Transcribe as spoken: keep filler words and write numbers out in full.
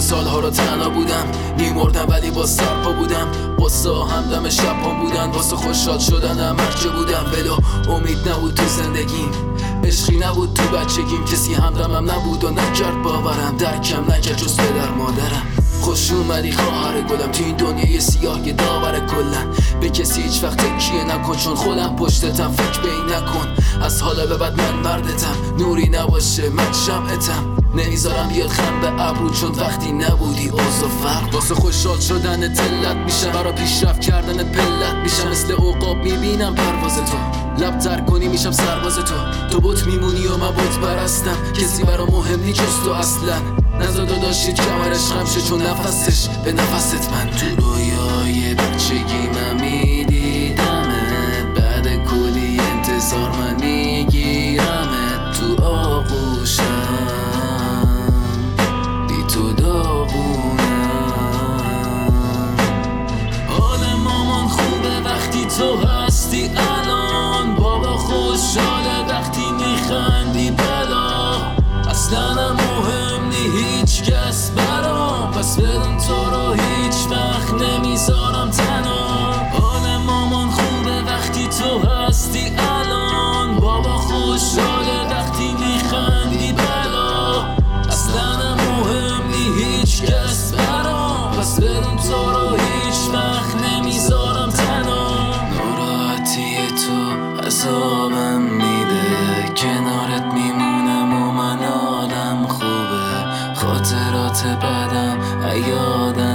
سالها رو تنها بودم، میمردم ولی با سرپا بودم. قصه همدم شبام بودن، واسه خوشحال شدنم هرچه بودم. ولو امید نبود تو زندگیم، عشقی نبود تو بچگیم، کسی همدمم نبود و نکرد باورم، درکم نکرد جز پدر مادرم. خوش اومدی خواهر گلم تو این دنیای سیاه که داور کلن. به کسی هیچ وقت تکیه نکن، چون خودم پشتتم، فکر به این نکن. از حالا به بعد من مردتم، نوری نباشه من شمعتم. نمیذارم بیاد خم به ابرو، چون وقتی نبودی اوضاع فرق. واسه خوشحال شدن تلت میشم، برا پیشرفت کردنت پلت میشم. مثل عقاب میبینم پرواز تو، لب تر کنی میشم سرباز تو. تو بت میمونی و من بت پرستم، کسی برا مهم نی جز تو اصلا. نزا داداشید کمرش خم شه، چون نفسش به نفست من. تو رویای بچگی من میدیدمت، بعد کلی انتظار من میگیرمت تو آغوشم، بی تو داغونم. حال مامان خوبه وقتی تو هستی الان، بابا خوشحاله وقتی میخندی بلا. اصلا مهم نی هیچ کس برام، پس بدون تو رو هیچ وقت نمیذارم تنها. حال مامان خوبه وقتی تو هستی الان، بابا خوشحاله وقتی میخندی بلا. اصلا مهم نی هیچ کس برام، پس بدون تو رو هیچ وقت نمیذارم تنها. ناراحتی تو عذابم میده، کنارت میمونم و من حالم خوبه. خاطرات بدم یادم